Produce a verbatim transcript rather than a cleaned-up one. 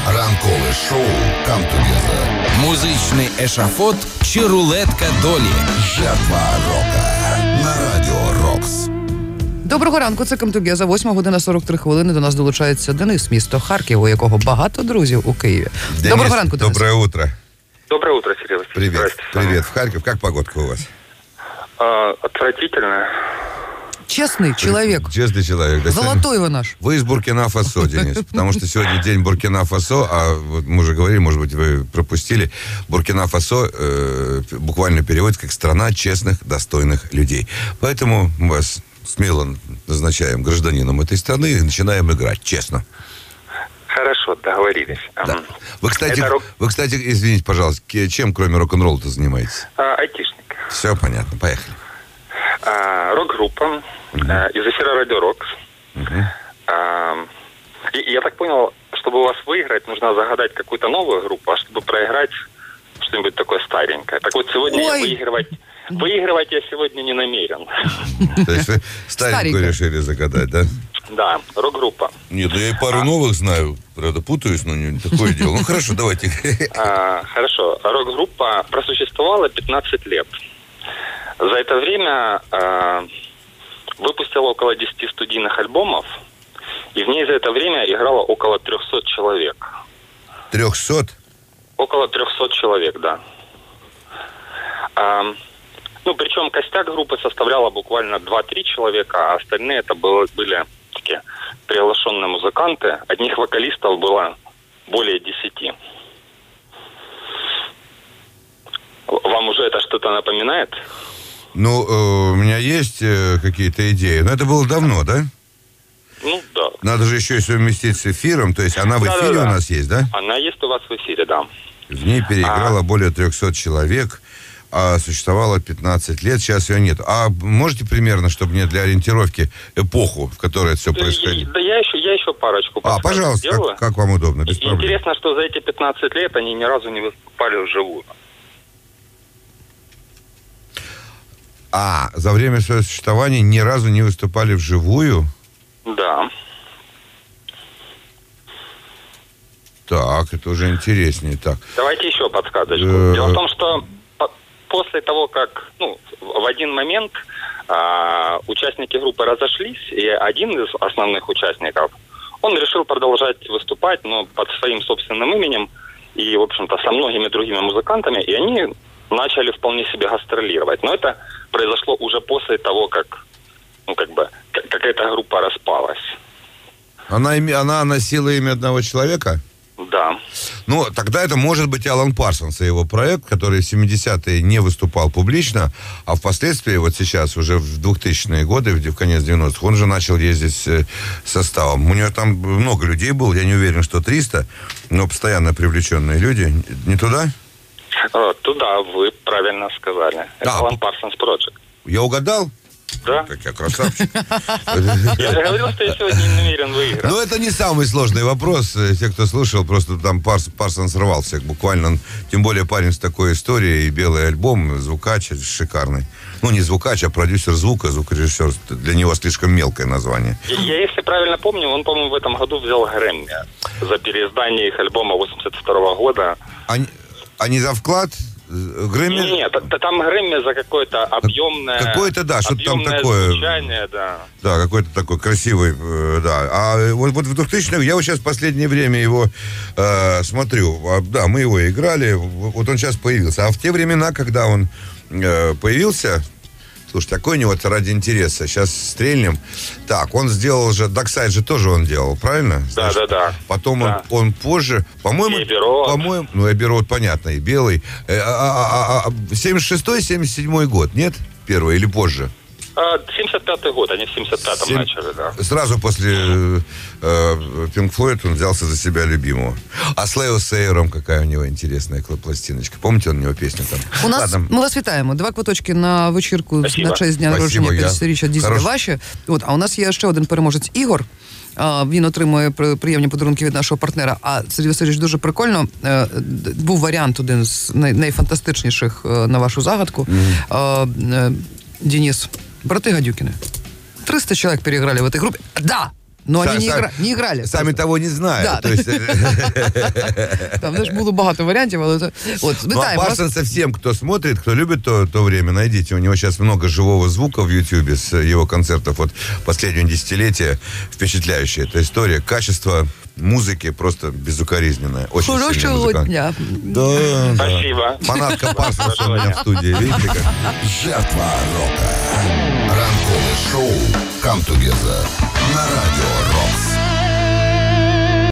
Ранкове шоу «Come Together». Музичний ешафот чи рулетка долі. Жертва рока на Радіо Рокс. Доброго ранку, це «Come Together», восьма година сорок три хвилини. До нас долучається Денис, місто Харків, у якого багато друзів у Києві. Денис, доброго ранку, Денис. Доброе утро. Доброе утро, Серега. Привет. Привет. В Харьков. Как погодка у вас? А, отвратительно. Честный человек. Честный человек. Да, Золотой вы наш. Вы из Буркина-Фасо, Денис. Потому что сегодня день Буркина-Фасо, а вот мы уже говорили, может быть, вы пропустили. Буркина-Фасо э, буквально переводится как «страна честных, достойных людей». Поэтому мы вас смело назначаем гражданином этой страны и начинаем играть честно. Хорошо, договорились. Да. Вы, кстати, рок... вы, кстати, извините, пожалуйста, чем кроме рок-н-ролла-то занимаетесь? А, айтишник. Все понятно, поехали. А, рок-группа uh-huh. а, из эфира Радио Рокс. Uh-huh. А, и я так понял, чтобы у вас выиграть, нужно загадать какую-то новую группу, а чтобы проиграть что-нибудь такое старенькое. Так вот, сегодня я выигрывать... Выигрывать я сегодня не намерен. То есть вы старенькую решили загадать, да? Да, рок-группа. Нет, ну я и пару новых знаю. Правда, путаюсь, но не такое дело. Ну, хорошо, давайте. А, хорошо. Рок-группа просуществовала пятнадцать лет. За это время а, выпустила около десяти студийных альбомов. И в ней за это время играло около трехсот человек. Трехсот? Около трехсот человек, да. А, ну, причем костяк группы составляла буквально два-три человека, а остальные это было, были такие приглашенные музыканты. Одних вокалистов было более десяти. Вам уже это что-то напоминает? Ну, э, у меня есть э, какие-то идеи. Но это было давно, да? Ну, да. Надо же еще и совместить с эфиром. То есть она в эфире Да-да-да. у нас есть, да? Она есть у вас в эфире, да. В ней переиграло а... более трехсот человек. А существовала пятнадцать лет, сейчас ее нет. А можете примерно, чтобы мне для ориентировки, эпоху, в которой это все происходило? Да я еще, я еще парочку А, пожалуйста, как, как вам удобно, без проблем. Интересно, что за эти пятнадцать лет они ни разу не выступали вживую. А, за время своего существования ни разу не выступали вживую? Да. Так, это уже интереснее. Так. Давайте еще подсказочку. Дело в том, что после того, как, ну, в один момент а, участники группы разошлись, и один из основных участников, он решил продолжать выступать, но под своим собственным именем и, в общем-то, со многими другими музыкантами, и они начали вполне себе гастролировать. Но это произошло уже после того, как, ну, как бы, какая-то группа распалась. Она, она носила имя одного человека? Да. Ну, тогда это может быть Алан Парсонс и его проект, который в семидесятые не выступал публично, а впоследствии, вот сейчас, уже в двухтысячные годы, в конец девяностых, он же начал ездить с составом. У него там много людей было, я не уверен, что триста, но постоянно привлеченные люди. Не туда? Туда, вы правильно сказали. Это Алан Парсонс Project. Я угадал? Да. Как я красавчик. Я же говорил, что я сегодня не намерен выиграть. Ну, это не самый сложный вопрос. Те, кто слушал, просто там Парс, Парсон срывал всех буквально. Тем более парень с такой историей. И белый альбом, звукач шикарный. Ну, не звукач, а продюсер звука, звукорежиссер. Для него слишком мелкое название. Я, я, если правильно помню, он, по-моему, в этом году взял Грэмми за переиздание их альбома восемьдесят второго года. А, а не за вклад? Грэмми? Нет, нет, там Грэмми за какое-то объемное... Какое-то, да, что-то там такое... звучание, да. Да, какой-то такой красивый, да. А вот, вот в двухтысячных, я вот сейчас в последнее время его э, смотрю. Да, мы его играли, вот он сейчас появился. А в те времена, когда он э, появился... Слушайте, такой у него ради интереса. Сейчас стрельнем. Так, он сделал же... Darkside же тоже он делал, правильно? Да, Знаешь, да, да. Потом да. Он, он позже... По-моему... И Эбби-Роуд. По-моему... Ну, Эбби-Роуд, понятно, и Белый. семьдесят шестой семьдесят седьмой год, нет? Первый или позже? семьдесят пятый год, они в семьдесят пятом Семь... начали, да. Сразу после Pink Floyd он взялся за себя любимого. А с Лео Сейером какая у него интересная пластиночка. Помните, он у него песню там? У нас, Ладно. Ми вас вітаємо. Два квиточки на вечірку Спасибо. на честь дня народження п'ятдесятиріччя Дізеля ваші. От, а у нас є ще один переможець Ігор. А, він отримує приємні подарунки від нашого партнера. А, Сергій Васильович, дуже прикольно. Е, був варіант один з най, найфантастичніших е, на вашу загадку. Mm. Е, е, Денис, браты Гадюкины. триста человек переиграли в этой группе. Да! Но вони не, игра... не играли. Сами того не знають. Да. То есть... Там, знаешь, було багато варіантів, але... Вот, ну, а Парсонса всем, кто смотрит, кто любит то, то время, найдите. У него сейчас много живого звука в Ютьюбе с его концертов от последнего десятилетия. Впечатляющая эта история. Качество музыки просто безукоризненное. Очень хорошего сильный дня. Да, Спасибо. Да. Фанатка Парсонса у меня в студии. Видите как? Жертва рока. Ранкове шоу «Come Together» на Радіо Рокс.